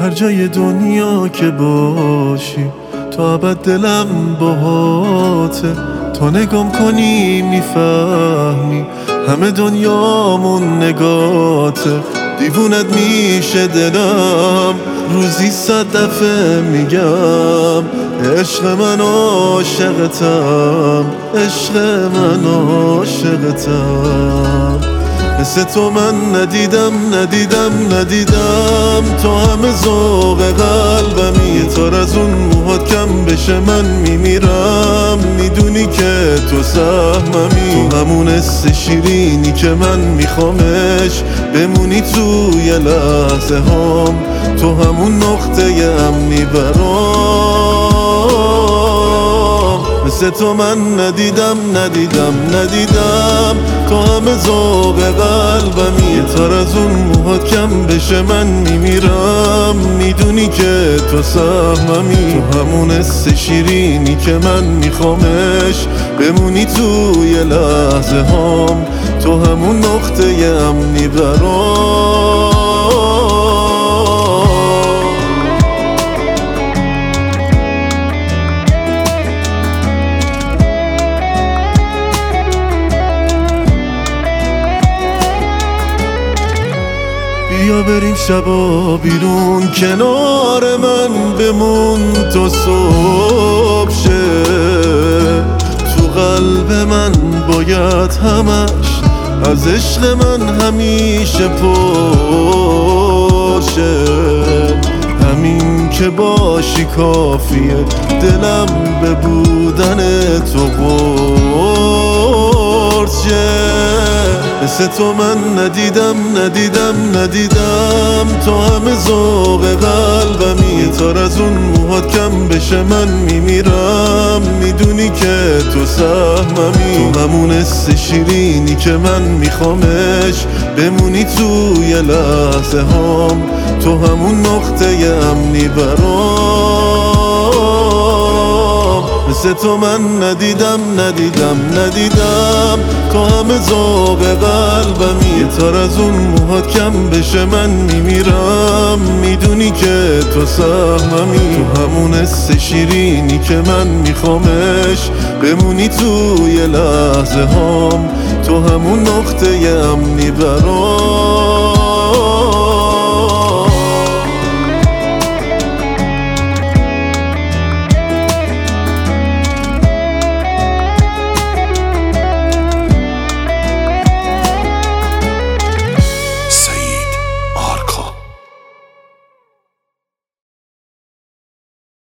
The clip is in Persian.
هر جای دنیا که باشی تا ابد دلم باهاته. تا نگام کنی میفهمی همه دنیامون نگاته. دیوونت میشه دلم روزی 100 دفعه میگم عشق من عاشقتم، عشق من عاشقتم. مثل تو من ندیدم تو همه ذوق قلبمی. یه تار از اون موهات کم بشه من میمیرم. میدونی که تو سهممی، تو همون حس شیرینی که من میخوامش. بمونی توی لحظه هام، تو همون نقطه امنی برام. مثل تو من ندیدم تو همه ذوق قلبمی. یه تار از اون موهات کم بشه من میمیرم. میدونی که تو سهممی، تو همون حس شیرینی که من میخوامش. بمونی توی لحظه هام، تو همون نقطه امنی برام. بیا بریم شبا بیرون کنار من بمون تا صبح شه. تو قلب من باید همش از عشق من همیشه پرشه. همین که باشی کافیه، دلم به بودن تو قرص شه. مثل تو من ندیدم تو همه ذوق قلبمی. یه تار از اون موهات کم بشه من میمیرم. میدونی که تو سهممی، تو همون حس شیرینی که من میخوامش. بمونی توی لحظه هام، تو همون نقطه امنی برام. مثل تو من ندیدم تو همه ذوق قلبمی. یه تار از اون موهات کم بشه من میمیرم. میدونی که تو سهممی، تو همون حس شیرینی که من میخوامش. بمونی توی لحظه هام، تو همون نقطه امنی برام.